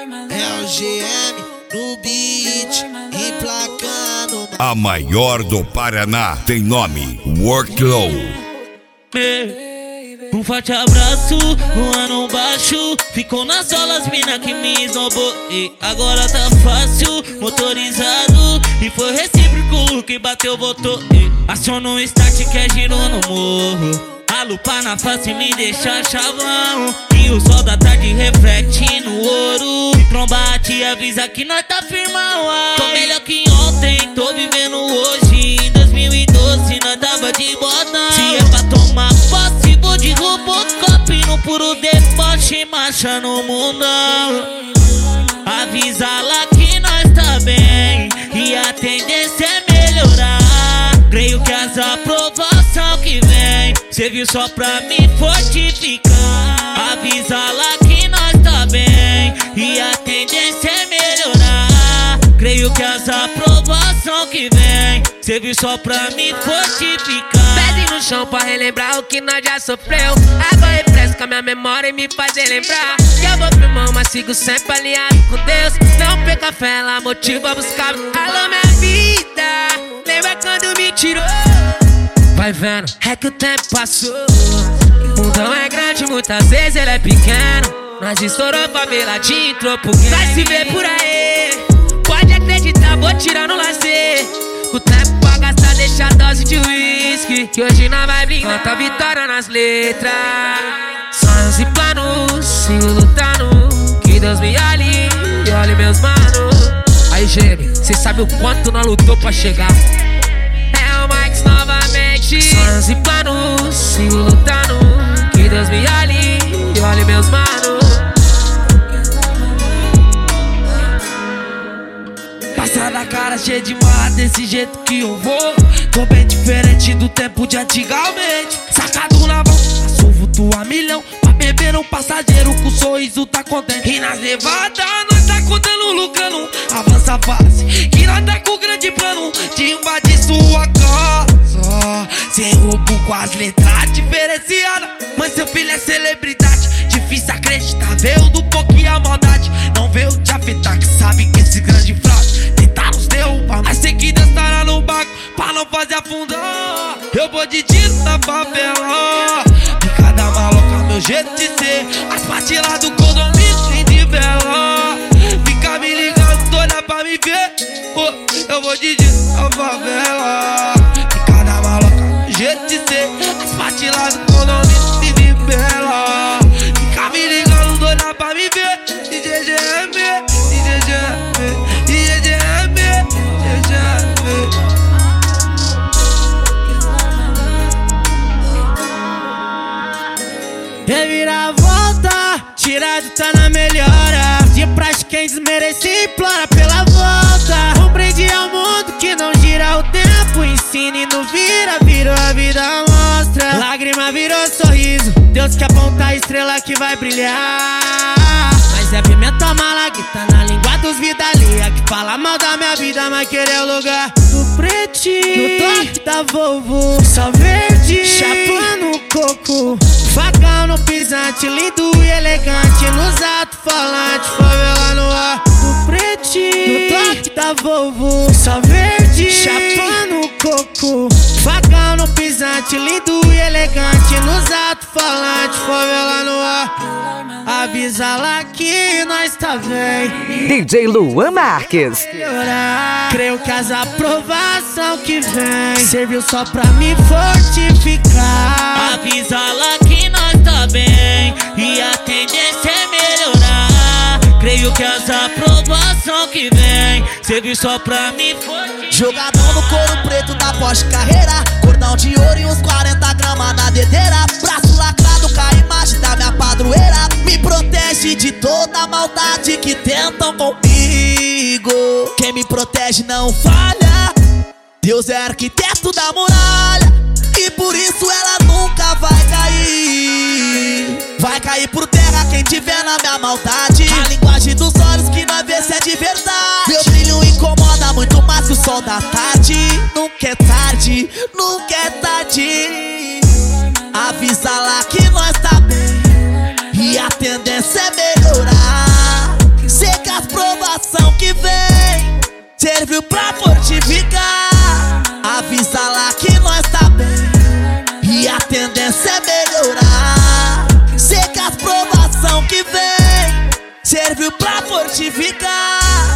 É o GM no beat, emplacando. A maior do Paraná tem nome Worklow. Um forte abraço, um ano baixo. Ficou nas solas, mina que me esnobou. E agora tá fácil, motorizado. E foi recíproco, que bateu, voltou. Aciona um start que é giro no morro. A lupa na face me deixa chavão. E o sol da tarde reflete no ouro. Se trombar te avisa que nós tá firmão. Tô melhor que ontem, tô vivendo hoje. Em 2012 nós tava de bota. Se é pra tomar posse, vou de Robocop. No puro deboche, marcha no mundão. Avisa lá que nós tá bem e a tendência é melhorar. Creio que as aprovação que vem serviu só pra me fortificar. Avisa lá que nós tá bem e a tendência é melhorar. Creio que as aprovação que vem serviu só pra me fortificar. Pede no chão pra relembrar o que nós já sofreu. Água refresca a minha memória e me faz relembrar que eu vou pro mão, mas sigo sempre alinhado com Deus. Não perca a fé, ela motiva a buscar. Alô, minha vida, lembra quando me tirou? Vai vendo, é que o tempo passou. O mundão é grande, muitas vezes ele é pequeno. Nós estourou faveladinho, entrou pro game. Vai se ver por aí, pode acreditar, vou tirar no lazer. O tempo pra gastar, deixa a dose de uísque. Que hoje nós vai brindar, canta vitória nas letras. Sonhos e planos, sigo lutando. Que Deus me olhe e olhe meus manos. Aí, Gêmeo, cê sabe o quanto nós lutou pra chegar. É o Max novamente. Sonhos e planos, sigo lutando. Que Deus me olhe e olhe meus manos. Passa na cara cheia de marra, desse jeito que eu vou. Tô bem diferente do tempo de antigamente. Sacado na mão, assovo tua milhão. Pra beber um passageiro com sorriso tá contente. E nas nevadas nós tá contando, lucrando. Avança a fase, que nós tá com grande plano de invadir sua casa. Sem roubo com as letras diferenciadas. Mas seu filho é celebridade, difícil acreditar. Veio do pouquinho a maldade, não veio te afetar. Que sabe que esse grande fraude tentar nos derrubar, mas sei que Deus estará no barco pra não fazer afundar. Eu vou de tiro na favela, picada maloca, meu jeito de ser. As patilas do condomínio sem de bela. Fica me ligando, doida pra me ver. Eu vou de tiro na favela, picada maloca, meu jeito de ser. As patilas do condomínio sem de bela. Fica me ligando, doida pra me ver. DJ GM, DJ GM. Reviravolta, tirado tá na melhora. De praxe quem desmerece implora pela volta. Um brinde ao mundo que não gira o tempo. Ensina e não vira, virou a vida mostra. Lágrima virou sorriso, Deus que aponta a estrela que vai brilhar. Mas é pimenta mala que tá na língua dos vida alheia, que fala mal da minha vida, mas querer o lugar do pretinho. No toque da Volvo, só verde, chapa no coco, facão no pisante, lindo e elegante. Nos alto-falantes, favela no ar do pretinho. No toque da Volvo, só verde, chapa no coco, facão no pisante, lindo e elegante. Nos alto-falantes, favela no ar. Avisa lá que nós tá bem. DJ Luan Marques. Creio que as aprovação que vem serviu só pra me fortificar. Avisa lá que nós tá bem e a tendência é melhorar. Creio que as aprovação que vem serviu só pra me fortificar. Jogadão no couro preto da Porsche Carreira, cordão de ouro e uns 40 gramas na dedeira. Braço lacrado com a imagem da minha padroeira. Me protege de toda a maldade que tentam comigo. Quem me protege não falha. Deus é arquiteto da muralha e por isso ela nunca vai cair. Vai cair por terra quem tiver na minha maldade. A linguagem dos olhos que nós vê se é de verdade. Meu brilho incomoda muito mais que o sol da tarde. Nunca é tarde, nunca é tarde. Avisa lá que nós tá bem e a tendência é melhorar. Cê serviu pra fortificar. Avisa lá que nós tá bem e a tendência é melhorar. Sei que as provação que vem serviu pra fortificar.